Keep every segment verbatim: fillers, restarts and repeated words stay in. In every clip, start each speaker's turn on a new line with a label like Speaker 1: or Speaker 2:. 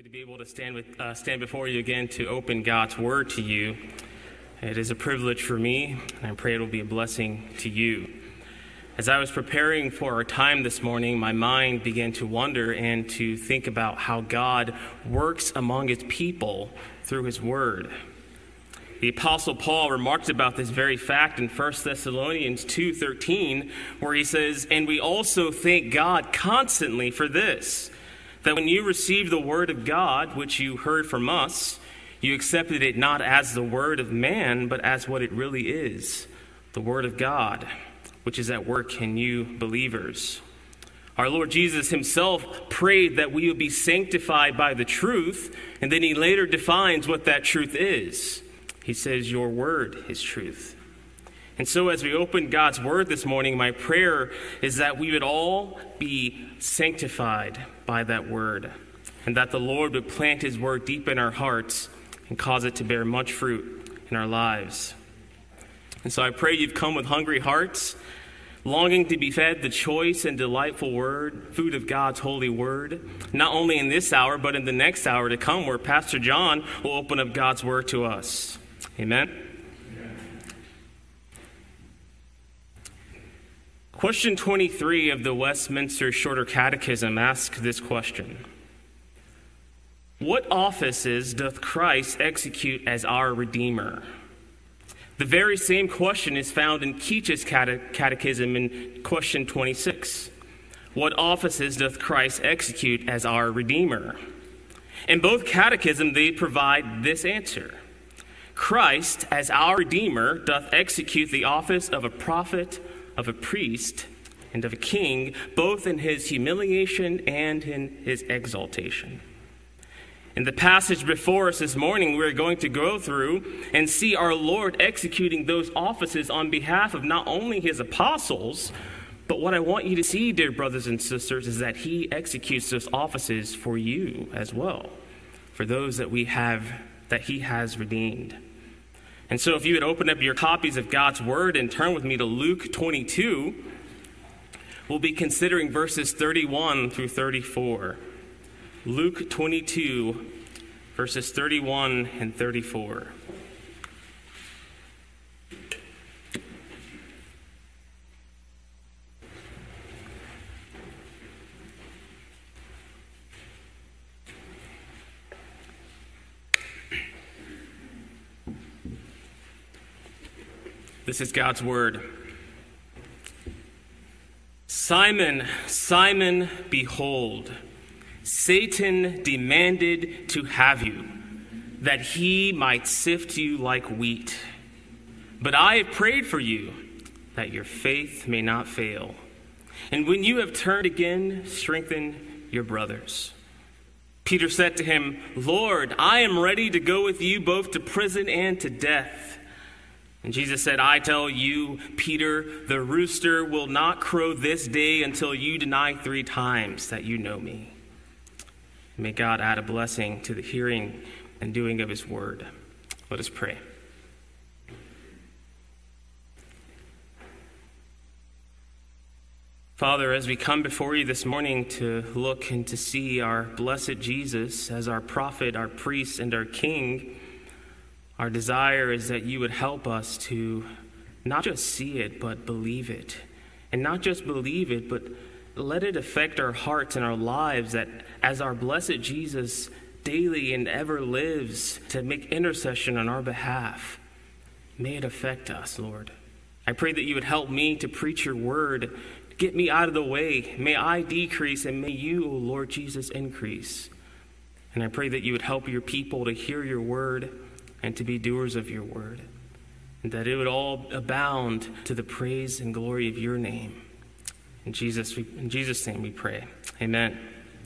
Speaker 1: to be able to stand with uh, stand before you again to open God's Word to you. It is a privilege for me, and I pray it will be a blessing to you. As I was preparing for our time this morning, my mind began to wonder and to think about how God works among His people through His Word. The Apostle Paul remarked about this very fact in First Thessalonians two thirteen, where he says, "And we also thank God constantly for this, that when you received the word of God, which you heard from us, you accepted it not as the word of man, but as what it really is, the word of God, which is at work in you believers." Our Lord Jesus himself prayed that we would be sanctified by the truth, and then he later defines what that truth is. He says, "Your word is truth." And so as we open God's word this morning, my prayer is that we would all be sanctified by that word, and that the Lord would plant his word deep in our hearts and cause it to bear much fruit in our lives. And so I pray you've come with hungry hearts, longing to be fed the choice and delightful word, food of God's holy word, not only in this hour, but in the next hour to come, where Pastor John will open up God's word to us. Amen. Question twenty-three of the Westminster Shorter Catechism asks this question: what offices doth Christ execute as our Redeemer? The very same question is found in Keach's cate- Catechism in question twenty-six. What offices doth Christ execute as our Redeemer? In both catechisms, they provide this answer: Christ, as our Redeemer, doth execute the office of a prophet, of a priest, and of a king, both in his humiliation and in his exaltation. In the passage before us this morning, we're going to go through and see our Lord executing those offices on behalf of not only his apostles, but what I want you to see, dear brothers and sisters, is that he executes those offices for you as well, for those that we have, that he has redeemed. And so if you would open up your copies of God's Word and turn with me to Luke twenty-two, we'll be considering verses thirty-one through thirty-four. Luke twenty-two, verses thirty-one and thirty-four. This is God's word. "Simon, Simon, behold, Satan demanded to have you, that he might sift you like wheat. But I have prayed for you, that your faith may not fail. And when you have turned again, strengthen your brothers." Peter said to him, "Lord, I am ready to go with you both to prison and to death." And Jesus said, "I tell you, Peter, the rooster will not crow this day until you deny three times that you know me." May God add a blessing to the hearing and doing of his word. Let us pray. Father, as we come before you this morning to look and to see our blessed Jesus as our prophet, our priest, and our king, our desire is that you would help us to not just see it, but believe it. And not just believe it, but let it affect our hearts and our lives, that as our blessed Jesus daily and ever lives to make intercession on our behalf, may it affect us, Lord. I pray that you would help me to preach your word. Get me out of the way. May I decrease, and may you, O Lord Jesus, increase. And I pray that you would help your people to hear your word and to be doers of your word, and that it would all abound to the praise and glory of your name. In Jesus, in Jesus' name we pray. Amen.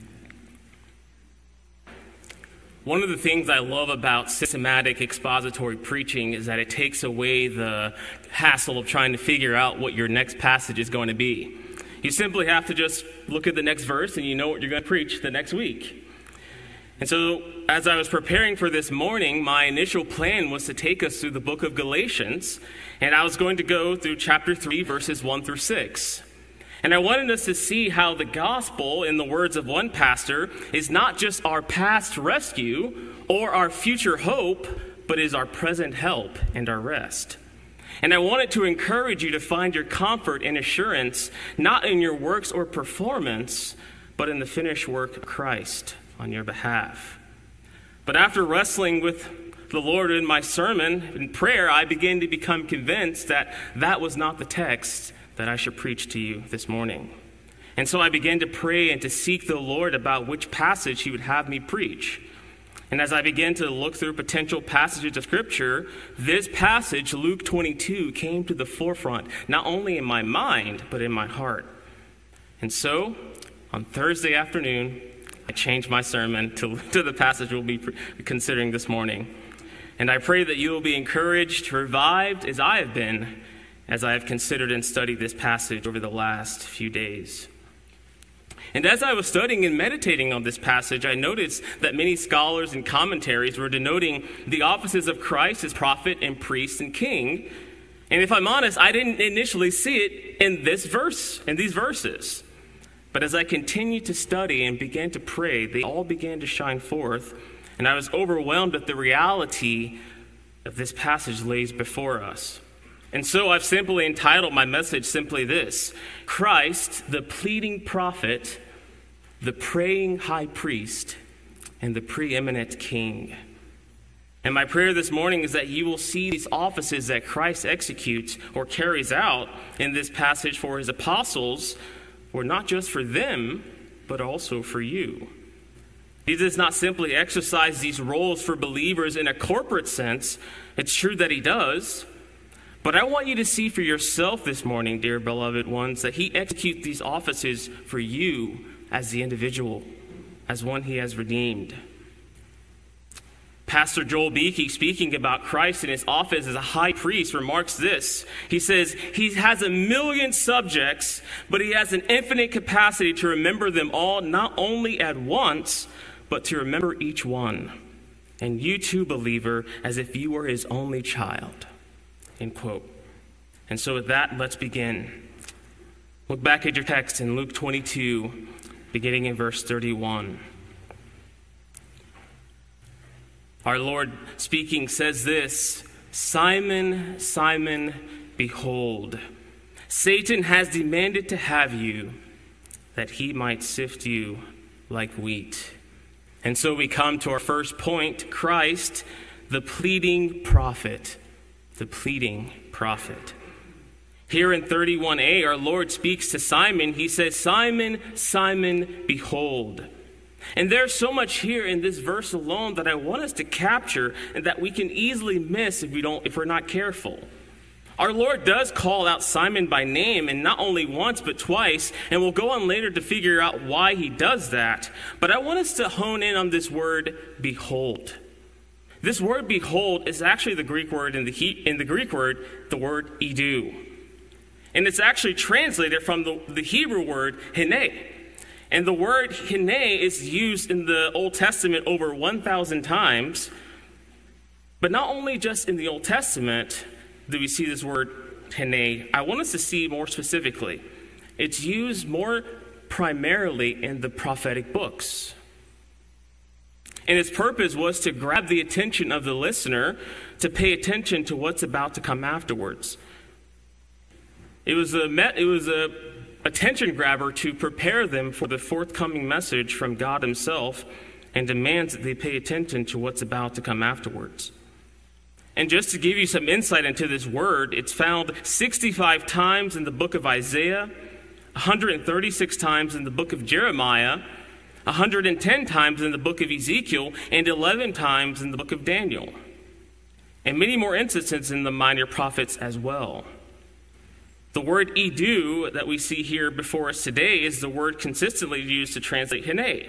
Speaker 1: One of the things I love about systematic expository preaching is that it takes away the hassle of trying to figure out what your next passage is going to be. You simply have to just look at the next verse and you know what you're going to preach the next week. And so as I was preparing for this morning, my initial plan was to take us through the book of Galatians, and I was going to go through chapter three, verses one through six. And I wanted us to see how the gospel, in the words of one pastor, is not just our past rescue or our future hope, but is our present help and our rest. And I wanted to encourage you to find your comfort and assurance not in your works or performance, but in the finished work of Christ on your behalf. But after wrestling with the Lord in my sermon and prayer, I began to become convinced that that was not the text that I should preach to you this morning. And so I began to pray and to seek the Lord about which passage he would have me preach. And as I began to look through potential passages of Scripture, this passage, Luke twenty-two, came to the forefront, not only in my mind, but in my heart. And so, on Thursday afternoon, I changed my sermon to, to the passage we'll be considering this morning. And I pray that you will be encouraged, revived, as I have been, as I have considered and studied this passage over the last few days. And as I was studying and meditating on this passage, I noticed that many scholars and commentaries were denoting the offices of Christ as prophet and priest and king. And if I'm honest, I didn't initially see it in this verse, in these verses. But as I continued to study and began to pray, they all began to shine forth, and I was overwhelmed at the reality of this passage lays before us. And so I've simply entitled my message simply this: Christ, the pleading prophet, the praying high priest, and the preeminent king. And my prayer this morning is that you will see these offices that Christ executes or carries out in this passage for his apostles were not just for them, but also for you. He does not simply exercise these roles for believers in a corporate sense. It's true that he does. But I want you to see for yourself this morning, dear beloved ones, that he executes these offices for you as the individual, as one he has redeemed. Pastor Joel Beakey, speaking about Christ in his office as a high priest, remarks this. He says, he has a million subjects, but he has an infinite capacity to remember them all, not only at once, but to remember each one. And you too, believer, as if you were his only child. End quote. And so with that, let's begin. Look back at your text in Luke twenty-two, beginning in verse thirty-one. Our Lord speaking says this: Simon, Simon, behold, Satan has demanded to have you, that he might sift you like wheat. And so we come to our first point: Christ, the pleading prophet. The pleading prophet. Here in thirty-one a, our Lord speaks to Simon. He says, Simon, Simon, behold. And there's so much here in this verse alone that I want us to capture and that we can easily miss if we don't, if we're not careful. Our Lord does call out Simon by name, and not only once but twice, and we'll go on later to figure out why he does that. But I want us to hone in on this word, behold. This word behold is actually the Greek word in the he, in the Greek word, the word idu. And it's actually translated from the, the Hebrew word hine. And the word hine is used in the Old Testament over one thousand times. But not only just in the Old Testament do we see this word hine, I want us to see more specifically. It's used more primarily in the prophetic books. And its purpose was to grab the attention of the listener to pay attention to what's about to come afterwards. It was a it was a attention grabber to prepare them for the forthcoming message from God himself, and demands that they pay attention to what's about to come afterwards. And just to give you some insight into this word, it's found sixty-five times in the book of Isaiah, one hundred thirty-six times in the book of Jeremiah, one hundred ten times in the book of Ezekiel, and eleven times in the book of Daniel. And many more instances in the minor prophets as well. The word idu that we see here before us today is the word consistently used to translate hine.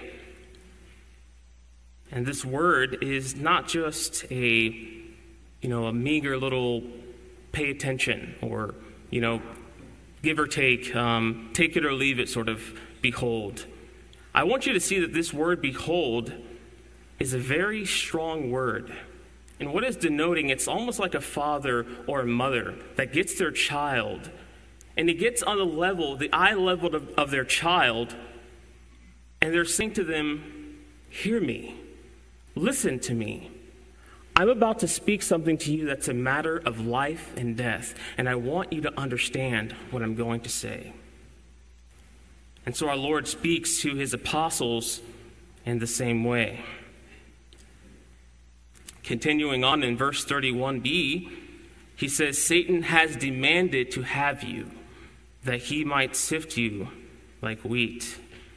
Speaker 1: And this word is not just a, you know, a meager little pay attention or, you know, give or take, um, take it or leave it sort of behold. I want you to see that this word behold is a very strong word. And what it's denoting, it's almost like a father or a mother that gets their child And he gets on the level, the eye level of, of their child, and they're saying to them, hear me, listen to me. I'm about to speak something to you that's a matter of life and death, and I want you to understand what I'm going to say. And so our Lord speaks to his apostles in the same way. Continuing on in verse thirty-one b, he says, Satan has demanded to have you, that he might sift you like wheat.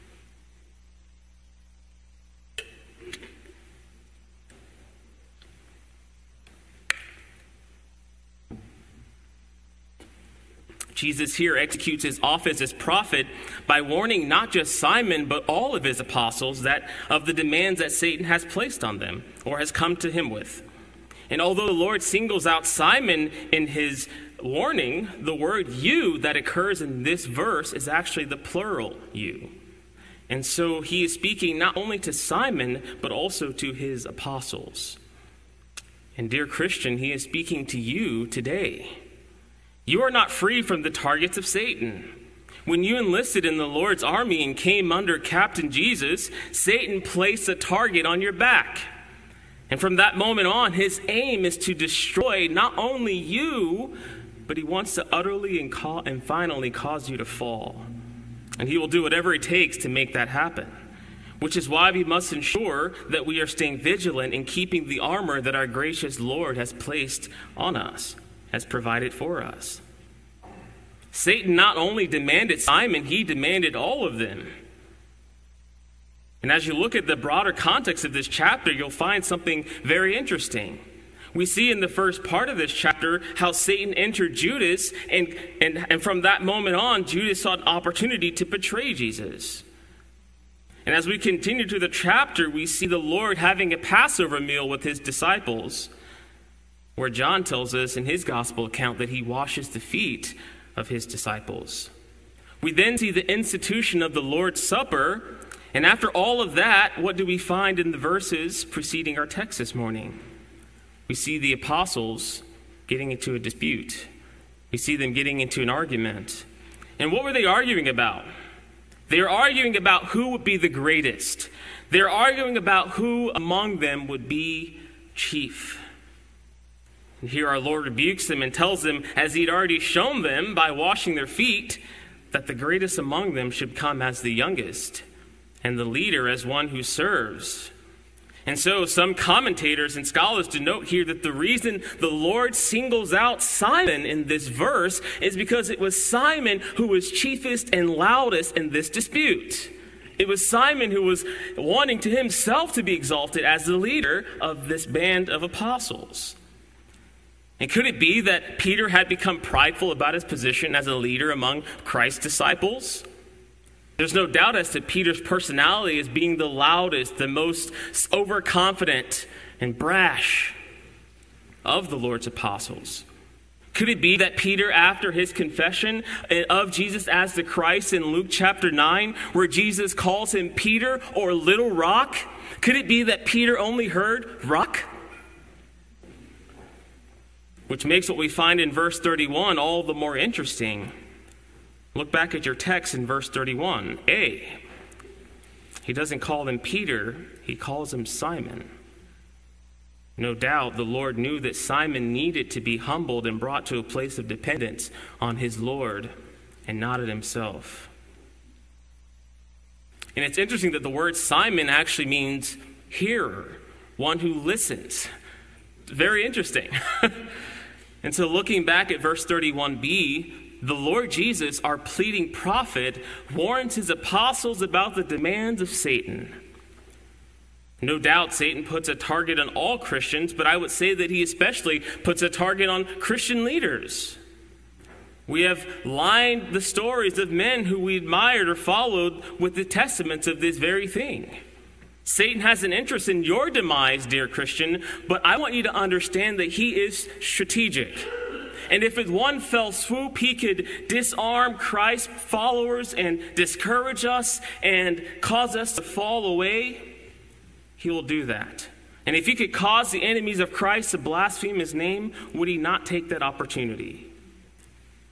Speaker 1: Jesus here executes his office as prophet by warning not just Simon, but all of his apostles that of the demands that Satan has placed on them or has come to him with. And although the Lord singles out Simon in his warning, the word you that occurs in this verse is actually the plural you. And so he is speaking not only to Simon, but also to his apostles. And dear Christian, he is speaking to you today. You are not free from the targets of Satan. When you enlisted in the Lord's army and came under Captain Jesus, Satan placed a target on your back. And from that moment on, his aim is to destroy not only you, but he wants to utterly and, ca- and finally cause you to fall. And he will do whatever it takes to make that happen. Which is why we must ensure that we are staying vigilant in keeping the armor that our gracious Lord has placed on us, has provided for us. Satan not only demanded Simon, he demanded all of them. And as you look at the broader context of this chapter, you'll find something very interesting. We see in the first part of this chapter how Satan entered Judas, and, and, and from that moment on, Judas saw an opportunity to betray Jesus. And as we continue to the chapter, we see the Lord having a Passover meal with his disciples, where John tells us in his gospel account that he washes the feet of his disciples. We then see the institution of the Lord's Supper, and after all of that, what do we find in the verses preceding our text this morning? We see the apostles getting into a dispute. We see them getting into an argument. And what were they arguing about? They're arguing about who would be the greatest. They're arguing about who among them would be chief. And here our Lord rebukes them and tells them, as he'd already shown them by washing their feet, that the greatest among them should come as the youngest, and the leader as one who serves. And so some commentators and scholars denote here that the reason the Lord singles out Simon in this verse is because it was Simon who was chiefest and loudest in this dispute. It was Simon who was wanting to himself to be exalted as the leader of this band of apostles. And could it be that Peter had become prideful about his position as a leader among Christ's disciples? There's no doubt as to Peter's personality as being the loudest, the most overconfident and brash of the Lord's apostles. Could it be that Peter, after his confession of Jesus as the Christ in Luke chapter nine, where Jesus calls him Peter or little rock, could it be that Peter only heard rock? Which makes what we find in verse thirty-one all the more interesting. Look back at your text in verse thirty-one. A. He doesn't call him Peter, he calls him Simon. No doubt the Lord knew that Simon needed to be humbled and brought to a place of dependence on his Lord and not at himself. And it's interesting that the word Simon actually means hearer, one who listens. Very interesting. And so looking back at verse thirty-one b, the Lord Jesus, our pleading prophet, warns his apostles about the demands of Satan. No doubt Satan puts a target on all Christians, but I would say that he especially puts a target on Christian leaders. We have lined the stories of men who we admired or followed with the testaments of this very thing. Satan has an interest in your demise, dear Christian, but I want you to understand that he is strategic. And if with one fell swoop he could disarm Christ's followers and discourage us and cause us to fall away, he will do that. And if he could cause the enemies of Christ to blaspheme his name, would he not take that opportunity?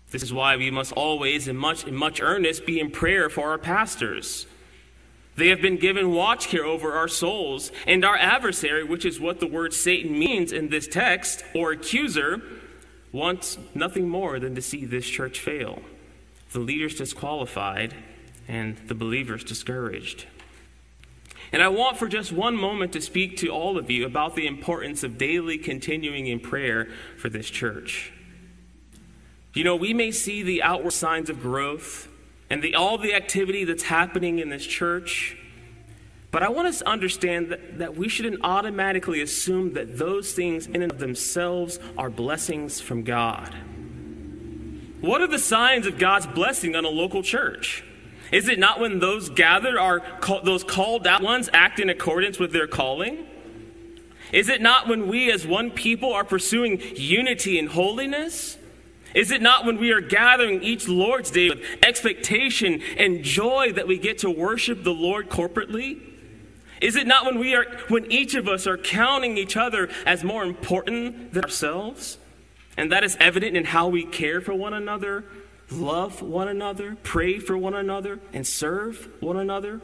Speaker 1: This is why we must always, in much, in much earnest, be in prayer for our pastors. They have been given watch care over our souls, and our adversary, which is what the word Satan means in this text, or accuser, wants nothing more than to see this church fail, the leaders disqualified, and the believers discouraged. And I want for just one moment to speak to all of you about the importance of daily continuing in prayer for this church. You know, we may see the outward signs of growth and the, all the activity that's happening in this church, but I want us to understand that, that we shouldn't automatically assume that those things in and of themselves are blessings from God. What are the signs of God's blessing on a local church? Is it not when those gathered are those called out ones act in accordance with their calling? Is it not when we as one people are pursuing unity and holiness? Is it not when we are gathering each Lord's Day with expectation and joy that we get to worship the Lord corporately? Is it not when we are when each of us are counting each other as more important than ourselves? And that is evident in how we care for one another, love one another, pray for one another, and serve one another.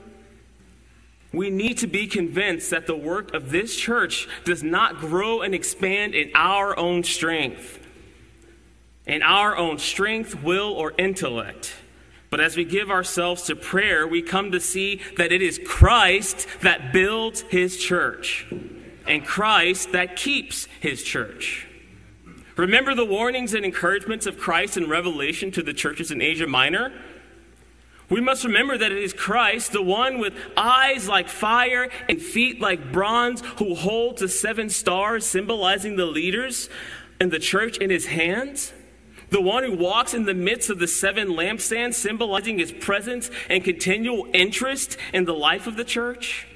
Speaker 1: We need to be convinced that the work of this church does not grow and expand in our own strength, in our own strength, will, or intellect. But as we give ourselves to prayer, we come to see that it is Christ that builds his church, and Christ that keeps his church. Remember the warnings and encouragements of Christ in Revelation to the churches in Asia Minor? We must remember that it is Christ, the one with eyes like fire and feet like bronze, who holds the seven stars symbolizing the leaders in the church in his hands. The one who walks in the midst of the seven lampstands, symbolizing his presence and continual interest in the life of the church.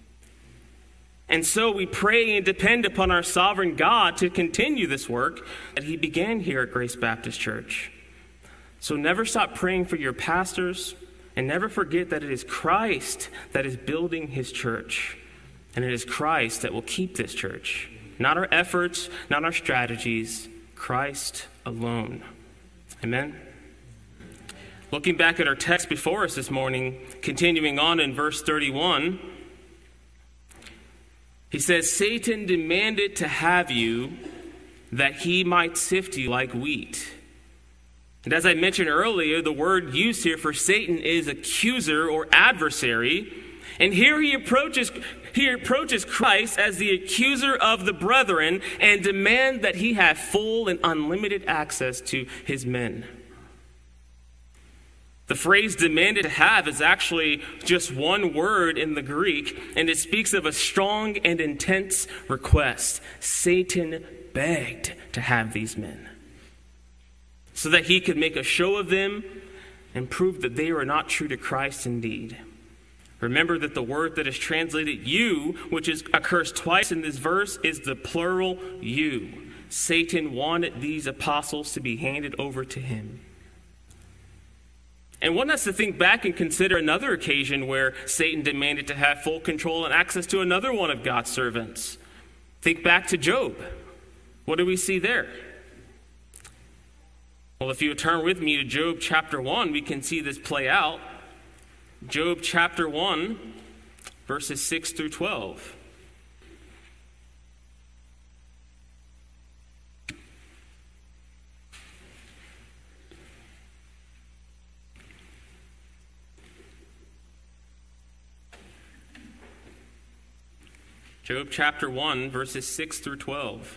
Speaker 1: And so we pray and depend upon our sovereign God to continue this work that he began here at Grace Baptist Church. So never stop praying for your pastors, and never forget that it is Christ that is building his church. And it is Christ that will keep this church. Not our efforts, not our strategies, Christ alone. Amen. Looking back at our text before us this morning, continuing on in verse thirty-one, he says, Satan demanded to have you that he might sift you like wheat. And as I mentioned earlier, the word used here for Satan is accuser or adversary. And here he approaches, he approaches Christ as the accuser of the brethren and demands that he have full and unlimited access to his men. The phrase demanded to have is actually just one word in the Greek, and it speaks of a strong and intense request. Satan begged to have these men so that he could make a show of them and prove that they were not true to Christ indeed. Remember that the word that is translated you, which is occurs twice in this verse, is the plural you. Satan wanted these apostles to be handed over to him. And one has to think back and consider another occasion where Satan demanded to have full control and access to another one of God's servants. Think back to Job. What do we see there? Well, if you would turn with me to Job chapter one, we can see this play out. Job chapter one, verses six through twelve. Job chapter one, verses six through twelve.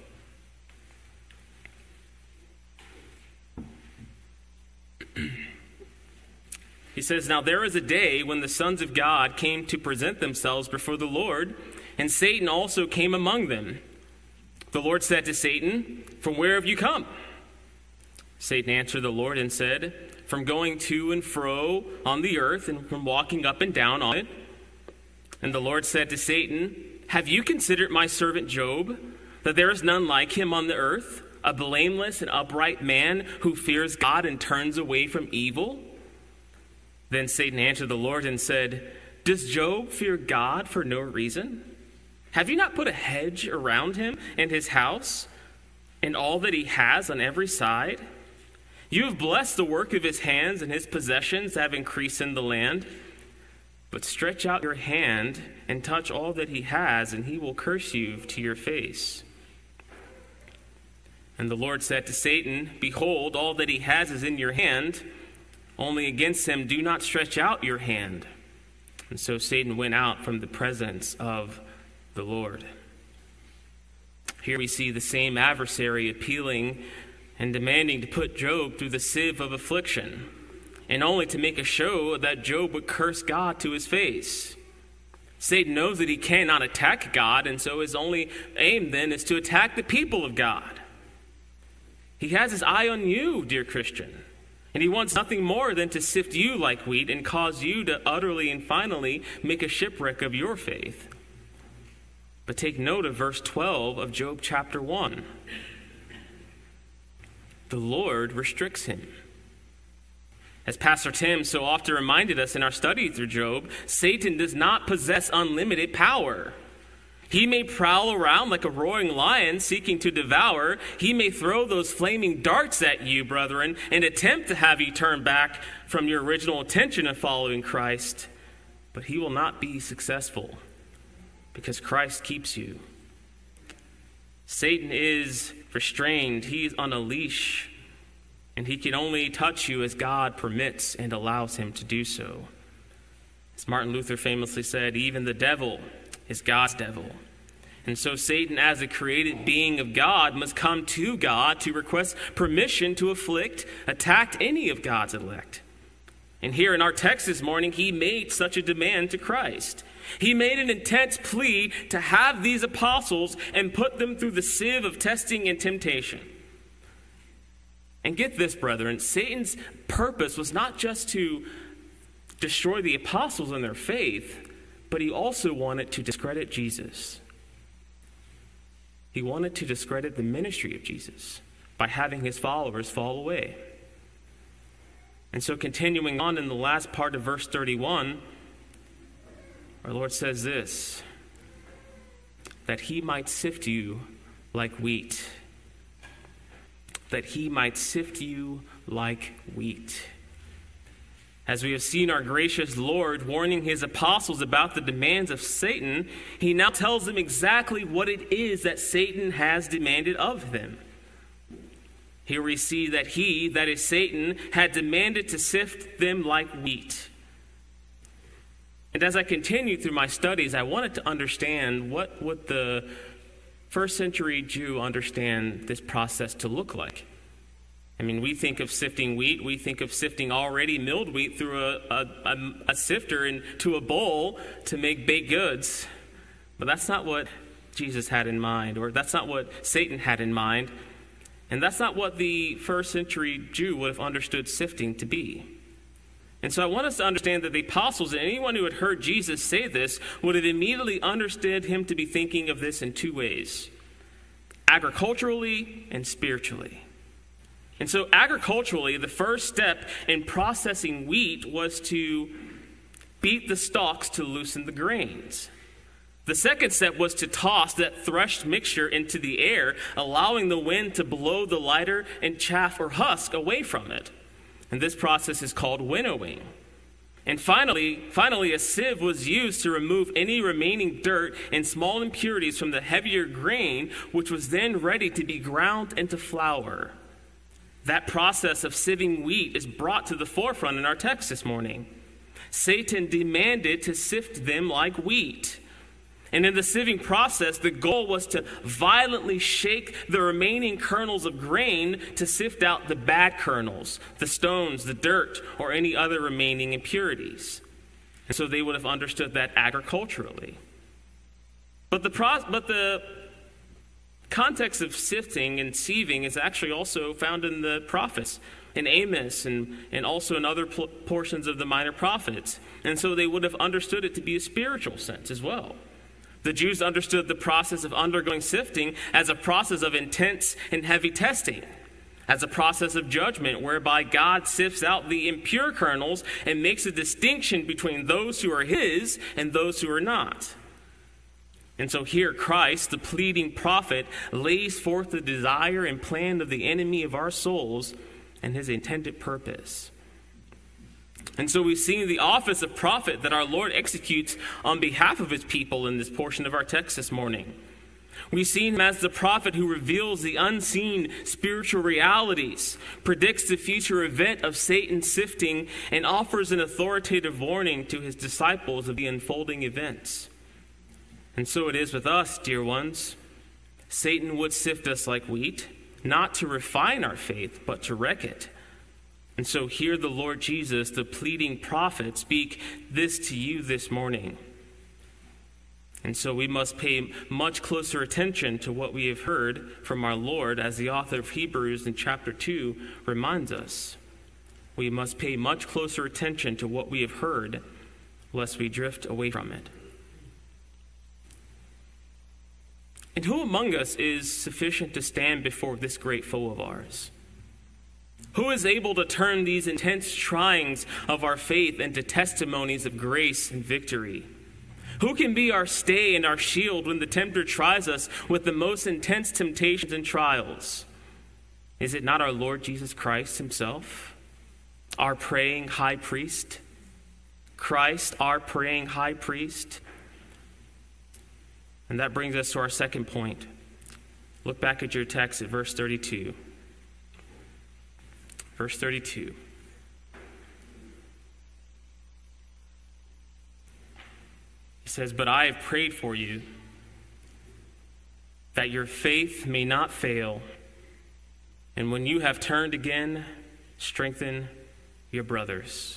Speaker 1: He says, Now there is a day when the sons of God came to present themselves before the Lord, and Satan also came among them. The Lord said to Satan, From where have you come? Satan answered the Lord and said, From going to and fro on the earth, and from walking up and down on it. And the Lord said to Satan, Have you considered my servant Job, that there is none like him on the earth, a blameless and upright man who fears God and turns away from evil? Then Satan answered the Lord and said, Does Job fear God for no reason? Have you not put a hedge around him and his house and all that he has on every side? You have blessed the work of his hands, and his possessions have increased in the land. But stretch out your hand and touch all that he has, and he will curse you to your face." And the Lord said to Satan, "Behold, all that he has is in your hand. Only against him do not stretch out your hand." And so Satan went out from the presence of the Lord. Here we see the same adversary appealing and demanding to put Job through the sieve of affliction, and only to make a show that Job would curse God to his face. Satan knows that he cannot attack God, and so his only aim then is to attack the people of God. He has his eye on you, dear Christian, and he wants nothing more than to sift you like wheat and cause you to utterly and finally make a shipwreck of your faith. But take note of verse twelve of Job chapter one. The Lord restricts him. As Pastor Tim so often reminded us in our study through Job, Satan does not possess unlimited power. He may prowl around like a roaring lion seeking to devour. He may throw those flaming darts at you, brethren, and attempt to have you turn back from your original intention of following Christ. But he will not be successful because Christ keeps you. Satan is restrained. He is on a leash, and he can only touch you as God permits and allows him to do so. As Martin Luther famously said, even the devil is God's devil. And so Satan, as a created being of God, must come to God to request permission to afflict, attack any of God's elect. And here in our text this morning, he made such a demand to Christ. He made an intense plea to have these apostles and put them through the sieve of testing and temptation. And get this, brethren, Satan's purpose was not just to destroy the apostles and their faith, but he also wanted to discredit Jesus. He wanted to discredit the ministry of Jesus by having his followers fall away. And so continuing on in the last part of verse thirty-one, our Lord says this, that he might sift you like wheat. That he might sift you like wheat. As we have seen our gracious Lord warning his apostles about the demands of Satan, he now tells them exactly what it is that Satan has demanded of them. Here we see that he, that is Satan, had demanded to sift them like wheat. And as I continued through my studies, I wanted to understand what would the first century Jew understand this process to look like. I mean, we think of sifting wheat, we think of sifting already milled wheat through a, a, a, a sifter into a bowl to make baked goods. But that's not what Jesus had in mind, or that's not what Satan had in mind. And that's not what the first century Jew would have understood sifting to be. And so I want us to understand that the apostles and anyone who had heard Jesus say this would have immediately understood him to be thinking of this in two ways: agriculturally and spiritually. And so agriculturally, the first step in processing wheat was to beat the stalks to loosen the grains. The second step was to toss that threshed mixture into the air, allowing the wind to blow the lighter and chaff or husk away from it. And this process is called winnowing. And finally, finally, a sieve was used to remove any remaining dirt and small impurities from the heavier grain, which was then ready to be ground into flour. That process of sieving wheat is brought to the forefront in our text this morning. Satan demanded to sift them like wheat. And in the sieving process, the goal was to violently shake the remaining kernels of grain to sift out the bad kernels, the stones, the dirt, or any other remaining impurities. And so they would have understood that agriculturally. But the pro- but the context of sifting and sieving is actually also found in the prophets, in Amos, and, and also in other pl- portions of the minor prophets. And so they would have understood it to be a spiritual sense as well. The Jews understood the process of undergoing sifting as a process of intense and heavy testing, as a process of judgment whereby God sifts out the impure kernels and makes a distinction between those who are his and those who are not. And so here Christ, the pleading prophet, lays forth the desire and plan of the enemy of our souls and his intended purpose. And so we see the office of prophet that our Lord executes on behalf of his people in this portion of our text this morning. We see him as the prophet who reveals the unseen spiritual realities, predicts the future event of Satan's sifting, and offers an authoritative warning to his disciples of the unfolding events. And so it is with us, dear ones. Satan would sift us like wheat, not to refine our faith, but to wreck it. And so hear the Lord Jesus, the pleading prophet, speak this to you this morning. And so we must pay much closer attention to what we have heard from our Lord, as the author of Hebrews in chapter two reminds us. We must pay much closer attention to what we have heard, lest we drift away from it. And who among us is sufficient to stand before this great foe of ours? Who is able to turn these intense tryings of our faith into testimonies of grace and victory? Who can be our stay and our shield when the tempter tries us with the most intense temptations and trials? Is it not our Lord Jesus Christ himself, our praying high priest? Christ, our praying high priest? And that brings us to our second point. Look back at your text at verse thirty-two. Verse thirty-two. He says, "But I have prayed for you, that your faith may not fail, and when you have turned again, strengthen your brothers."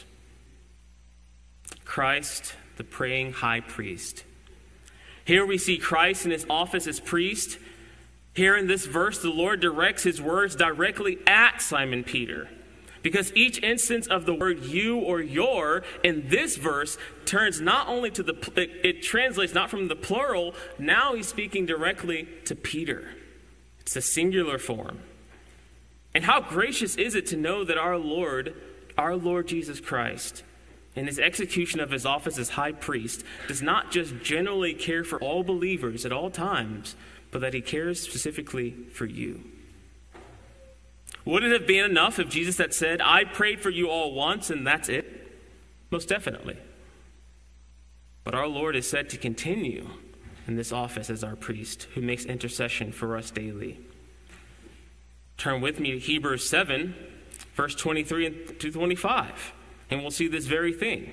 Speaker 1: Christ, the praying high priest. Here we see Christ in his office as priest. Here in this verse, the Lord directs his words directly at Simon Peter, because each instance of the word you or your in this verse turns not only to the, it, it translates not from the plural, now he's speaking directly to Peter. It's a singular form. And how gracious is it to know that our Lord, our Lord Jesus Christ, in his execution of his office as high priest, does not just generally care for all believers at all times, but that he cares specifically for you. Would it have been enough if Jesus had said, "I prayed for you all once and that's it"? Most definitely. But our Lord is said to continue in this office as our priest who makes intercession for us daily. Turn with me to Hebrews seven, verse twenty-three to twenty-five, and we'll see this very thing.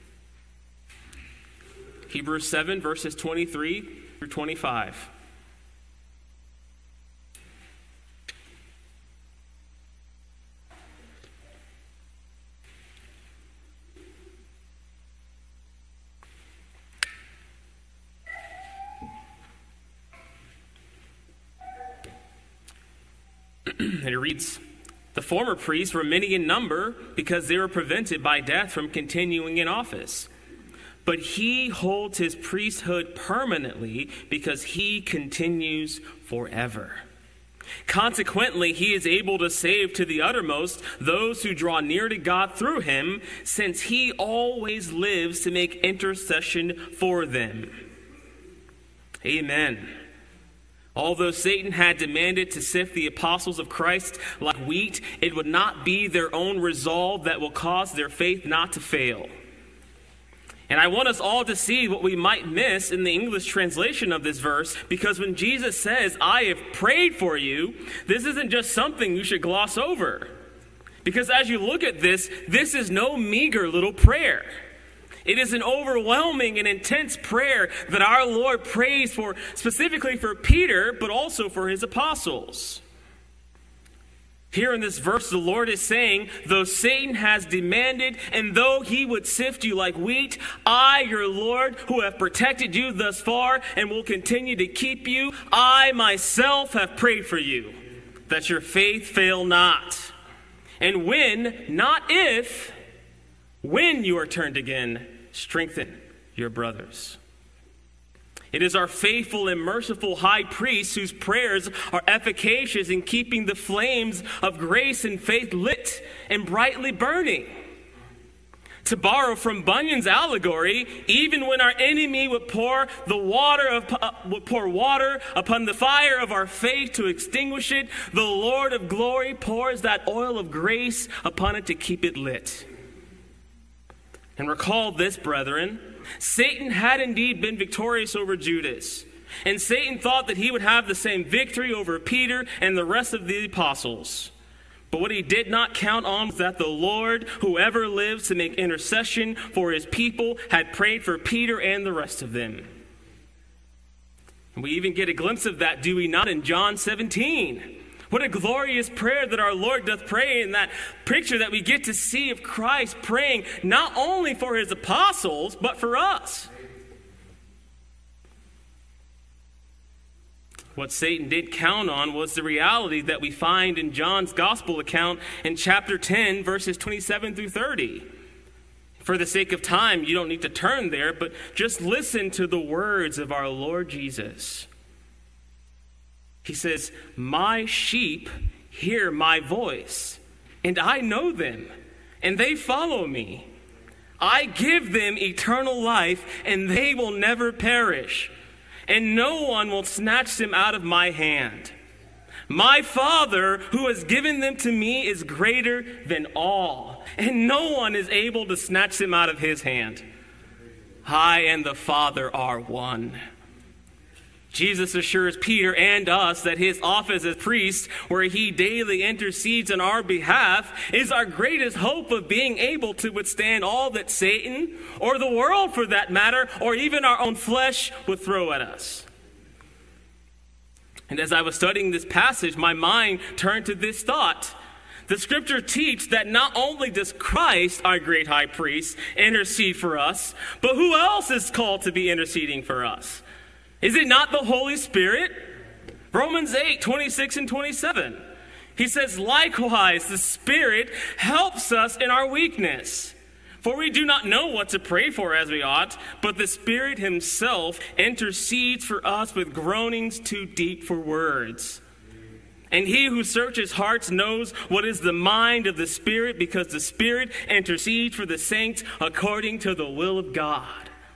Speaker 1: Hebrews seven, verses twenty-three through twenty-five. And it reads, "The former priests were many in number because they were prevented by death from continuing in office. But he holds his priesthood permanently because he continues forever. Consequently, he is able to save to the uttermost those who draw near to God through him, since he always lives to make intercession for them." Amen. Although Satan had demanded to sift the apostles of Christ like wheat, it would not be their own resolve that will cause their faith not to fail. And I want us all to see what we might miss in the English translation of this verse, because when Jesus says, "I have prayed for you," this isn't just something you should gloss over. Because as you look at this, this is no meager little prayer. It is an overwhelming and intense prayer that our Lord prays for, specifically for Peter, but also for his apostles. Here in this verse, the Lord is saying, though Satan has demanded, and though he would sift you like wheat, I, your Lord, who have protected you thus far and will continue to keep you, I myself have prayed for you, that your faith fail not. And when, not if, when you are turned again, strengthen your brothers. It is our faithful and merciful high priest whose prayers are efficacious in keeping the flames of grace and faith lit and brightly burning. To borrow from Bunyan's allegory, even when our enemy would pour the water of, uh, would pour water upon the fire of our faith to extinguish it, the Lord of glory pours that oil of grace upon it to keep it lit. And recall this, brethren, Satan had indeed been victorious over Judas, and Satan thought that he would have the same victory over Peter and the rest of the apostles. But what he did not count on was that the Lord, whoever lives to make intercession for his people, had prayed for Peter and the rest of them. And we even get a glimpse of that, do we not, in John seventeen? What a glorious prayer that our Lord doth pray, in that picture that we get to see of Christ praying not only for his apostles, but for us. What Satan did count on was the reality that we find in John's gospel account in chapter ten, verses twenty-seven through thirty. For the sake of time, you don't need to turn there, but just listen to the words of our Lord Jesus. He says, "My sheep hear my voice, and I know them, and they follow me. I give them eternal life, and they will never perish, and no one will snatch them out of my hand. My Father, who has given them to me, is greater than all, and no one is able to snatch them out of his hand. I and the Father are one." Jesus assures Peter and us that his office as priest, where he daily intercedes on our behalf, is our greatest hope of being able to withstand all that Satan, or the world for that matter, or even our own flesh would throw at us. And as I was studying this passage, my mind turned to this thought. The scripture teaches that not only does Christ, our great high priest, intercede for us, but who else is called to be interceding for us? Is it not the Holy Spirit? Romans eight, twenty-six and twenty-seven. He says, "Likewise, the Spirit helps us in our weakness. For we do not know what to pray for as we ought, but the Spirit himself intercedes for us with groanings too deep for words. And he who searches hearts knows what is the mind of the Spirit, because the Spirit intercedes for the saints according to the will of God."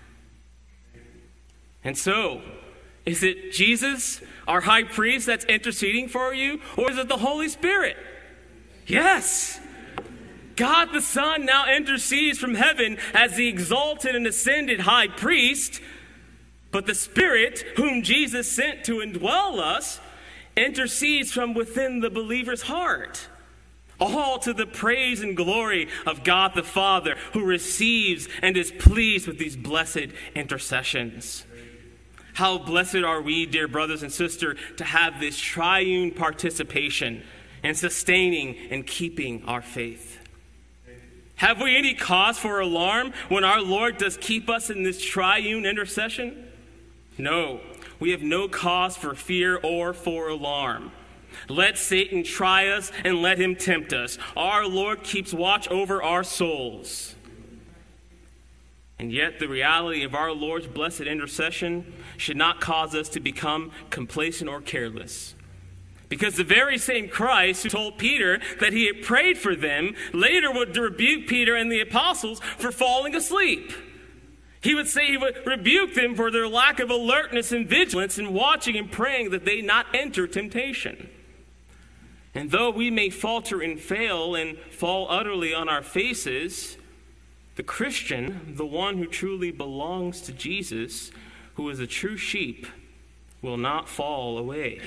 Speaker 1: And so, is it Jesus, our high priest, that's interceding for you? Or is it the Holy Spirit? Yes. God the Son now intercedes from heaven as the exalted and ascended high priest. But the Spirit, whom Jesus sent to indwell us, intercedes from within the believer's heart. All to the praise and glory of God the Father, who receives and is pleased with these blessed intercessions. How blessed are we, dear brothers and sisters, to have this triune participation in sustaining and keeping our faith. Have we any cause for alarm when our Lord does keep us in this triune intercession? No, we have no cause for fear or for alarm. Let Satan try us and let him tempt us. Our Lord keeps watch over our souls. And yet the reality of our Lord's blessed intercession should not cause us to become complacent or careless. Because the very same Christ who told Peter that he had prayed for them later would rebuke Peter and the apostles for falling asleep. He would say he would rebuke them for their lack of alertness and vigilance in watching and praying that they not enter temptation. And though we may falter and fail and fall utterly on our faces, the Christian, the one who truly belongs to Jesus, who is a true sheep, will not fall away.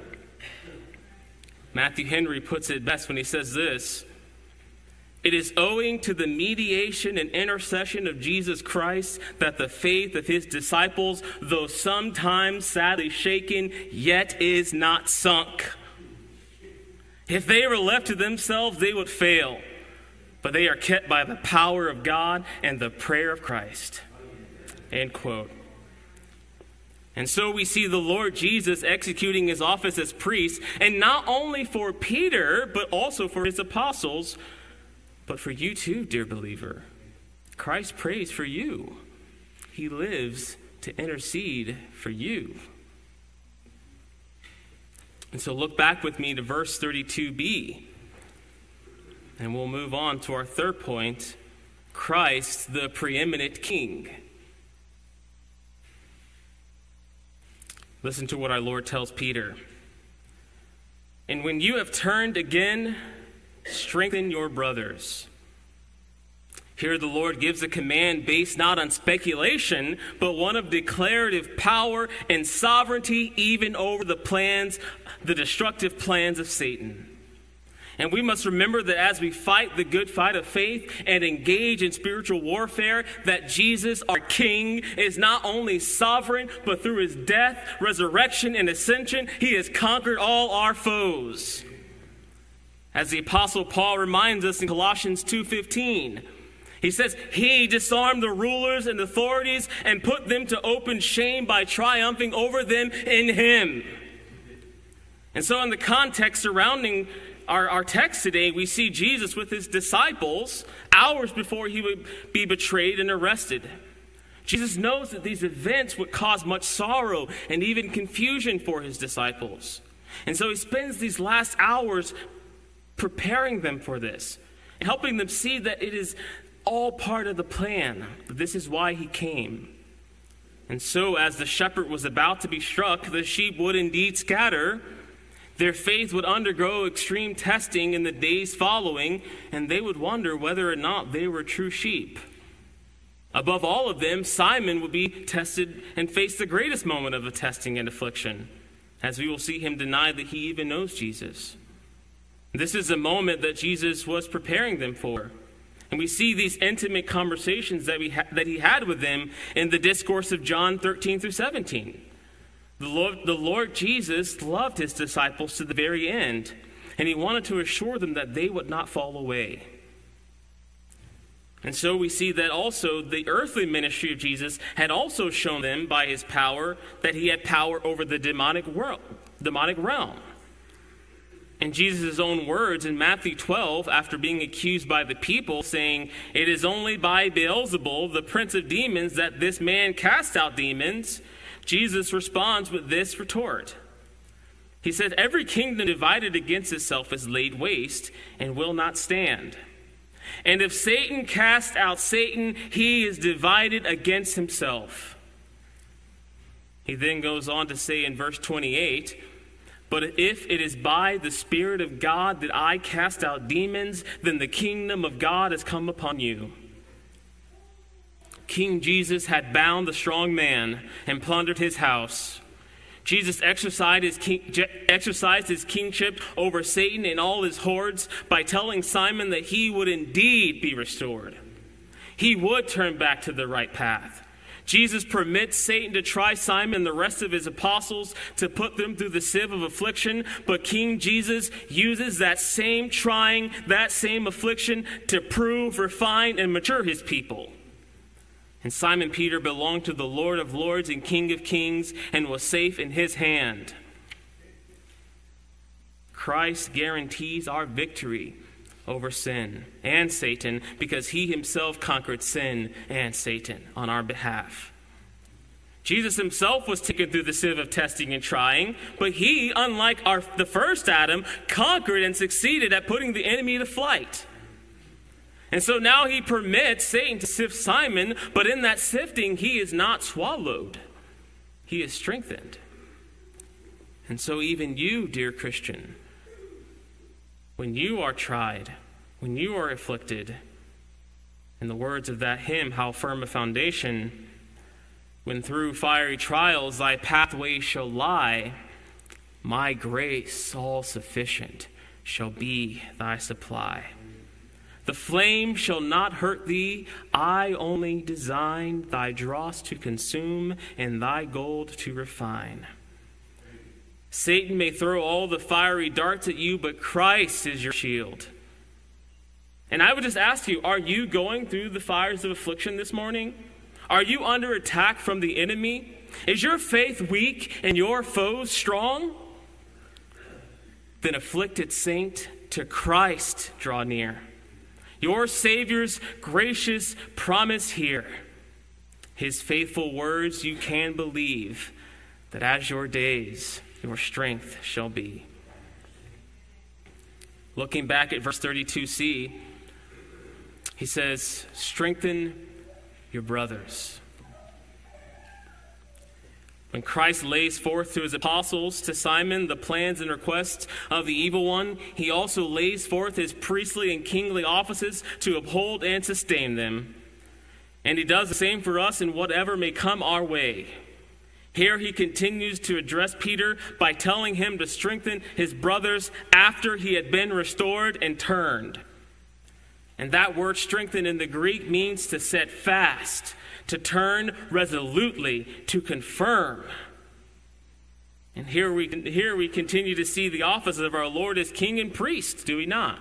Speaker 1: Matthew Henry puts it best when he says this: "It is owing to the mediation and intercession of Jesus Christ that the faith of his disciples, though sometimes sadly shaken, yet is not sunk. If they were left to themselves, they would fail. But they are kept by the power of God and the prayer of Christ." End quote. And so we see the Lord Jesus executing his office as priest, and not only for Peter, but also for his apostles, but for you too, dear believer. Christ prays for you. He lives to intercede for you. And so look back with me to verse thirty-two b. And we'll move on to our third point, Christ, the preeminent King. Listen to what our Lord tells Peter. And when you have turned again, strengthen your brothers. Here the Lord gives a command based not on speculation, but one of declarative power and sovereignty even over the plans, the destructive plans of Satan. And we must remember that as we fight the good fight of faith and engage in spiritual warfare, that Jesus, our King, is not only sovereign, but through his death, resurrection, and ascension, he has conquered all our foes. As the Apostle Paul reminds us in Colossians two fifteen, he says, he disarmed the rulers and authorities and put them to open shame by triumphing over them in him. And so in the context surrounding Our, our text today, we see Jesus with his disciples hours before he would be betrayed and arrested. Jesus knows that these events would cause much sorrow and even confusion for his disciples. And so he spends these last hours preparing them for this and helping them see that it is all part of the plan. This is why he came. And so as the shepherd was about to be struck, the sheep would indeed scatter. Their faith would undergo extreme testing in the days following, and they would wonder whether or not they were true sheep. Above all of them, Simon would be tested and face the greatest moment of a testing and affliction, as we will see him deny that he even knows Jesus. This is a moment that Jesus was preparing them for. And we see these intimate conversations that, we ha- that he had with them in the discourse of John thirteen through seventeen. The Lord, the Lord Jesus loved his disciples to the very end, and he wanted to assure them that they would not fall away. And so we see that also the earthly ministry of Jesus had also shown them by his power that he had power over the demonic world, demonic realm. In Jesus' own words in Matthew twelve, after being accused by the people, saying, "It is only by Beelzebul, the prince of demons, that this man cast out demons," Jesus responds with this retort. He said, "Every kingdom divided against itself is laid waste and will not stand. And if Satan cast out Satan, he is divided against himself." He then goes on to say in verse twenty-eight, "But if it is by the Spirit of God that I cast out demons, then the kingdom of God has come upon you." King Jesus had bound the strong man and plundered his house. Jesus exercised his, king, exercised his kingship over Satan and all his hordes by telling Simon that he would indeed be restored. He would turn back to the right path. Jesus permits Satan to try Simon and the rest of his apostles to put them through the sieve of affliction, but King Jesus uses that same trying, that same affliction to prove, refine, and mature his people. And Simon Peter belonged to the Lord of Lords and King of Kings and was safe in his hand. Christ guarantees our victory over sin and Satan because he himself conquered sin and Satan on our behalf. Jesus himself was taken through the sieve of testing and trying, but he, unlike our, the first Adam, conquered and succeeded at putting the enemy to flight. And so now he permits Satan to sift Simon, but in that sifting, he is not swallowed. He is strengthened. And so even you, dear Christian, when you are tried, when you are afflicted, in the words of that hymn, "How Firm a Foundation," when through fiery trials thy pathway shall lie, my grace all sufficient shall be thy supply. The flame shall not hurt thee, I only design thy dross to consume and thy gold to refine. Satan may throw all the fiery darts at you, but Christ is your shield. And I would just ask you, are you going through the fires of affliction this morning? Are you under attack from the enemy? Is your faith weak and your foes strong? Then, afflicted saint, to Christ draw near. Your Savior's gracious promise here. His faithful words you can believe, that as your days, your strength shall be. Looking back at verse thirty-two c, He says, strengthen your brothers. When Christ lays forth to his apostles, to Simon, the plans and requests of the evil one, he also lays forth his priestly and kingly offices to uphold and sustain them. And he does the same for us in whatever may come our way. Here he continues to address Peter by telling him to strengthen his brothers after he had been restored and turned. And that word strengthen in the Greek means to set fast, to turn resolutely, to confirm. And here we, here we continue to see the office of our Lord as king and priest, do we not?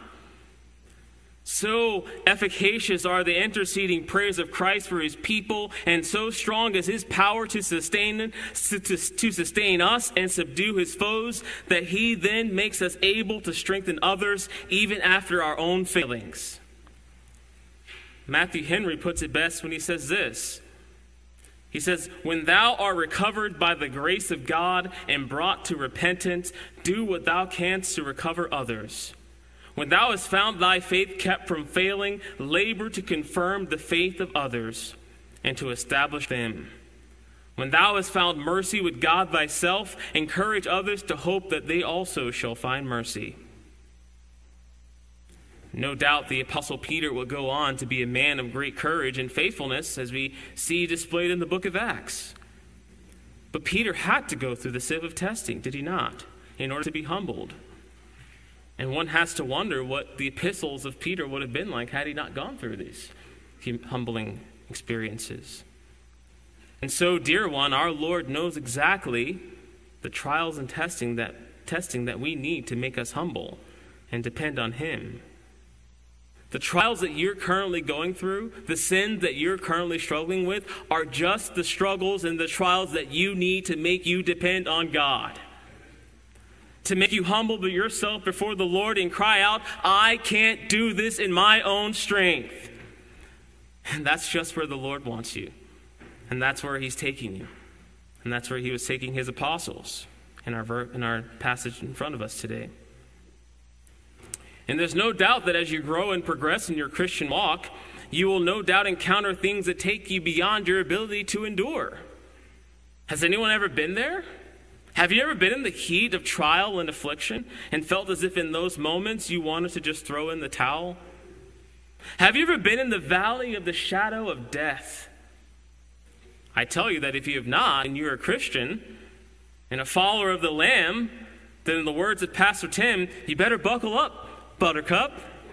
Speaker 1: So efficacious are the interceding prayers of Christ for his people, and so strong is his power to sustain, to, to, to sustain us and subdue his foes, that he then makes us able to strengthen others even after our own failings. Matthew Henry puts it best when he says this. He says, when thou art recovered by the grace of God and brought to repentance, do what thou canst to recover others. When thou hast found thy faith kept from failing, labor to confirm the faith of others and to establish them. When thou hast found mercy with God thyself, encourage others to hope that they also shall find mercy. No doubt the Apostle Peter will go on to be a man of great courage and faithfulness, as we see displayed in the book of Acts. But Peter had to go through the sieve of testing, did he not, in order to be humbled? And one has to wonder what the epistles of Peter would have been like had he not gone through these humbling experiences. And so, dear one, our Lord knows exactly the trials and testing that, testing that we need to make us humble and depend on him. The trials that you're currently going through, the sins that you're currently struggling with, are just the struggles and the trials that you need to make you depend on God. To make you humble yourself before the Lord and cry out, I can't do this in my own strength. And that's just where the Lord wants you. And that's where he's taking you. And that's where he was taking his apostles in our, ver- in our passage in front of us today. And there's no doubt that as you grow and progress in your Christian walk, you will no doubt encounter things that take you beyond your ability to endure. Has anyone ever been there? Have you ever been in the heat of trial and affliction and felt as if in those moments you wanted to just throw in the towel? Have you ever been in the valley of the shadow of death? I tell you that if you have not, and you're a Christian and a follower of the Lamb, then in the words of Pastor Tim, you better buckle up, Buttercup.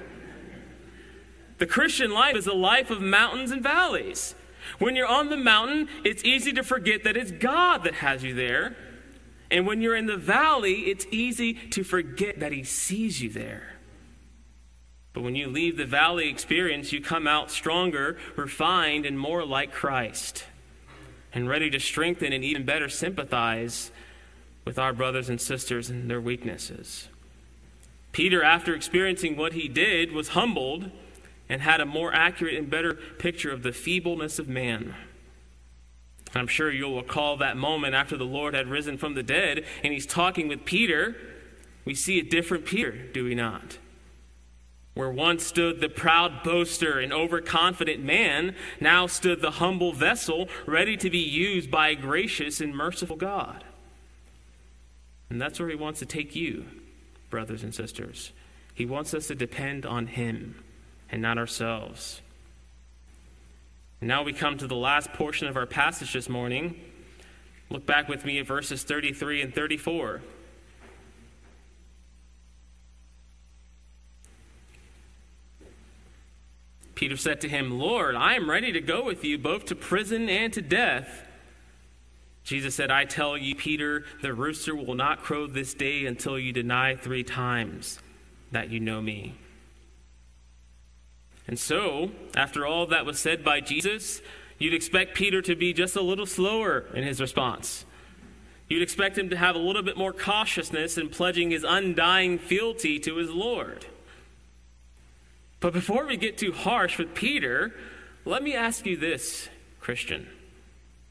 Speaker 1: The Christian life is a life of mountains and valleys. When you're on the mountain, it's easy to forget that it's God that has you there. And when you're in the valley, it's easy to forget that he sees you there. But when you leave the valley experience, you come out stronger, refined, and more like Christ, and ready to strengthen and even better sympathize with our brothers and sisters and their weaknesses. Peter, after experiencing what he did, was humbled and had a more accurate and better picture of the feebleness of man. I'm sure you'll recall that moment after the Lord had risen from the dead and he's talking with Peter. We see a different Peter, do we not? Where once stood the proud boaster and overconfident man, now stood the humble vessel ready to be used by a gracious and merciful God. And that's where he wants to take you, brothers and sisters. He wants us to depend on him and not ourselves. And now we come to the last portion of our passage this morning. Look back with me at verses thirty-three and thirty-four. Peter said to him, Lord, I am ready to go with you both to prison and to death. Jesus said, I tell you, Peter, the rooster will not crow this day until you deny three times that you know me. And so, after all that was said by Jesus, you'd expect Peter to be just a little slower in his response. You'd expect him to have a little bit more cautiousness in pledging his undying fealty to his Lord. But before we get too harsh with Peter, let me ask you this, Christian.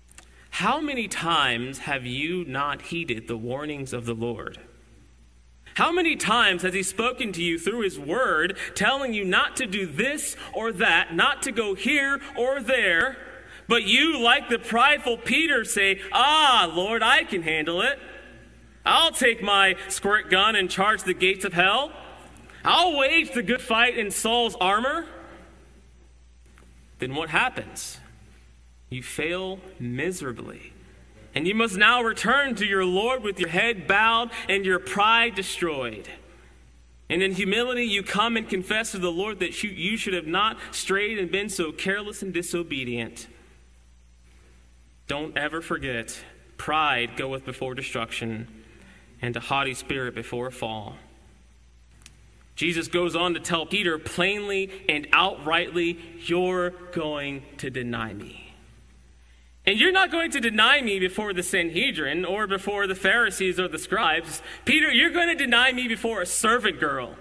Speaker 1: How many times have you not heeded the warnings of the Lord? How many times has he spoken to you through his word, telling you not to do this or that, not to go here or there, but you, like the prideful Peter, say, "Ah, Lord, I can handle it. I'll take my squirt gun and charge the gates of hell. I'll wage the good fight in Saul's armor." Then what happens? You fail miserably. And you must now return to your Lord with your head bowed and your pride destroyed. And in humility, you come and confess to the Lord that you, you should have not strayed and been so careless and disobedient. Don't ever forget, pride goeth before destruction, and a haughty spirit before a fall. Jesus goes on to tell Peter plainly and outrightly, "You're going to deny me. And you're not going to deny me before the Sanhedrin or before the Pharisees or the scribes. Peter, you're going to deny me before a servant girl."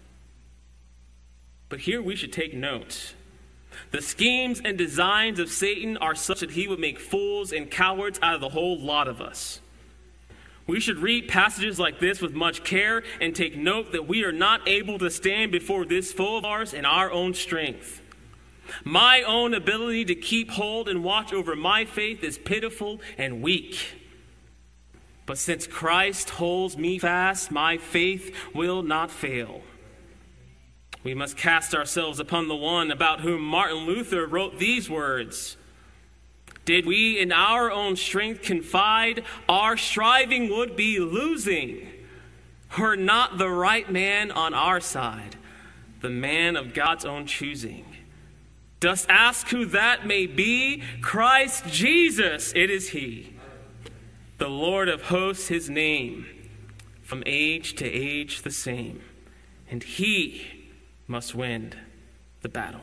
Speaker 1: But here we should take note. The schemes and designs of Satan are such that he would make fools and cowards out of the whole lot of us. We should read passages like this with much care and take note that we are not able to stand before this foe of ours in our own strength. My own ability to keep hold and watch over my faith is pitiful and weak. But since Christ holds me fast, my faith will not fail. We must cast ourselves upon the one about whom Martin Luther wrote these words: "Did we in our own strength confide, our striving would be losing, were not the right man on our side, the man of God's own choosing. Dost ask who that may be? Christ Jesus, it is he. The Lord of hosts, his name, from age to age the same. And he must win the battle."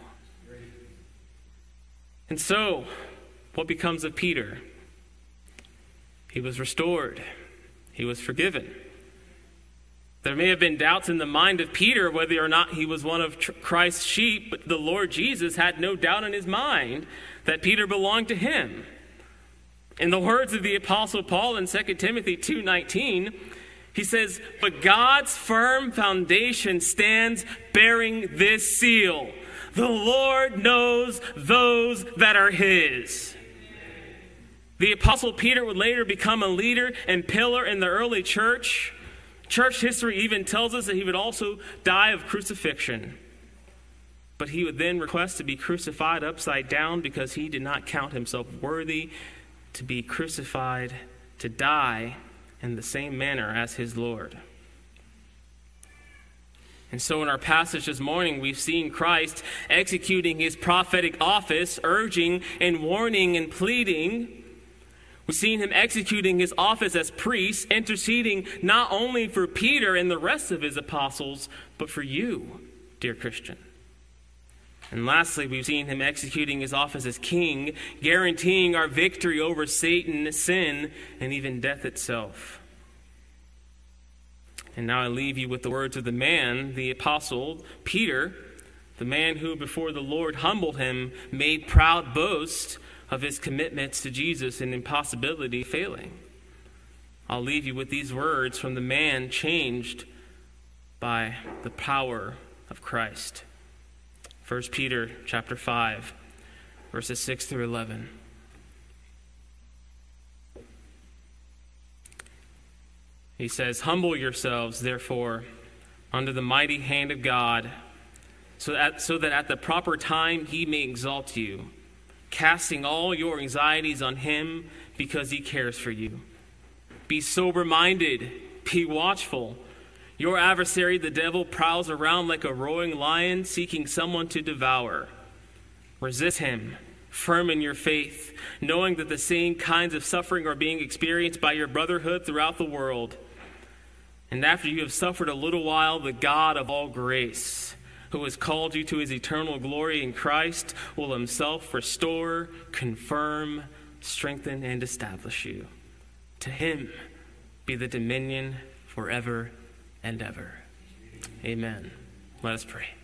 Speaker 1: And so, what becomes of Peter? He was restored. He was forgiven. There may have been doubts in the mind of Peter whether or not he was one of Christ's sheep, but the Lord Jesus had no doubt in his mind that Peter belonged to him. In the words of the Apostle Paul in Second Timothy two nineteen, he says, "But God's firm foundation stands bearing this seal: the Lord knows those that are his." The Apostle Peter would later become a leader and pillar in the early church. Church history even tells us that he would also die of crucifixion. But he would then request to be crucified upside down because he did not count himself worthy to be crucified, to die in the same manner as his Lord. And so in our passage this morning, we've seen Christ executing his prophetic office, urging and warning and pleading. We've seen him executing his office as priest, interceding not only for Peter and the rest of his apostles, but for you, dear Christian. And lastly, we've seen him executing his office as king, guaranteeing our victory over Satan, sin, and even death itself. And now I leave you with the words of the man, the apostle Peter, the man who before the Lord humbled him, made proud boast of his commitments to Jesus and impossibility failing. I'll leave you with these words from the man changed by the power of Christ. First Peter chapter five, verses six through eleven. He says, "Humble yourselves, therefore, under the mighty hand of God, so that, so that at the proper time he may exalt you, casting all your anxieties on him because he cares for you. Be sober-minded, be watchful. Your adversary, the devil, prowls around like a roaring lion, seeking someone to devour. Resist him, firm in your faith, knowing that the same kinds of suffering are being experienced by your brotherhood throughout the world. And after you have suffered a little while, the God of all grace, who has called you to his eternal glory in Christ, will himself restore, confirm, strengthen, and establish you. To him be the dominion forever and ever. Amen. Let us pray.